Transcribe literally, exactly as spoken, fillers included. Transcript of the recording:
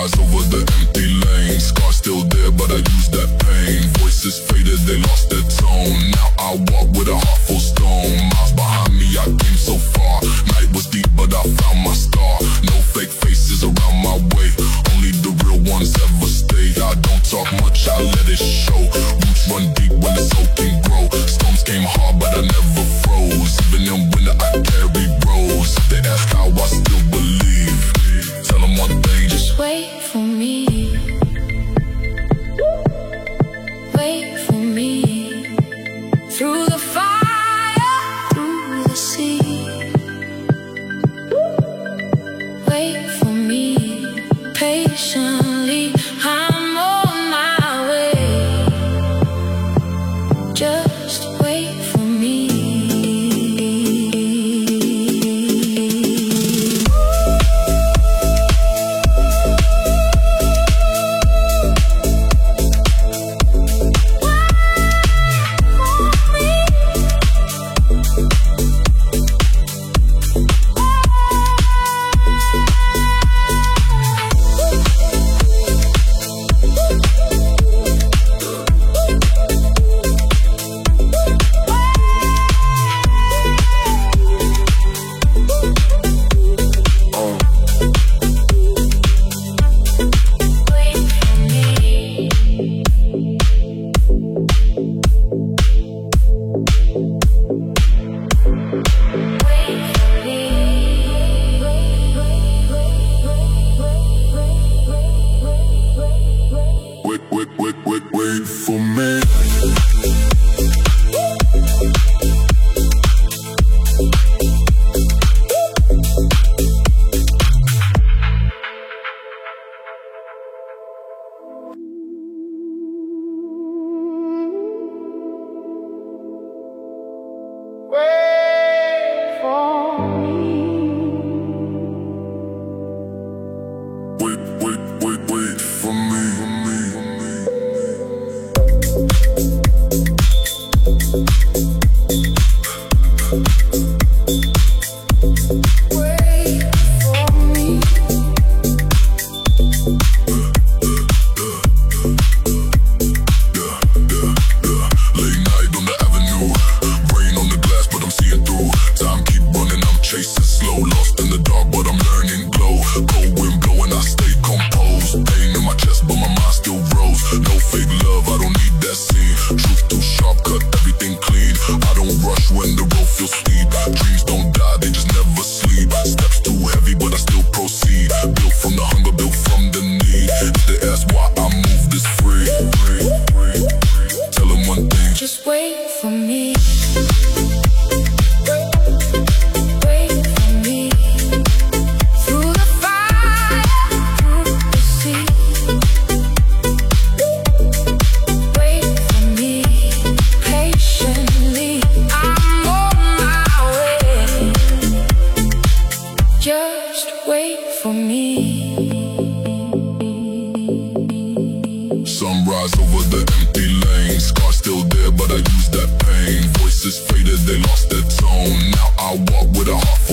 Sunrise over the empty lane. Scars still there, but I use that pain. Voices faded, they lost their tone. Now I walk with a heart full stone. Miles behind me, I came so far. Night was deep, but I found my star. No fake faces around my way. Only the real ones ever stay. I don't talk much, I let it show. Roots run deep when the soul can grow. Storms came hard, but I never froze. Even in winter, I carry bros. If they ask how I still believe, tell them one thing: just wait for me. Wait for me. Through the fire, through the sea. Wait for me patiently. I'm on my way. Just wait for me. Sunrise over the empty lane. Scars still there, but I use that pain. Voices faded, they lost their tone. Now I walk with a heart full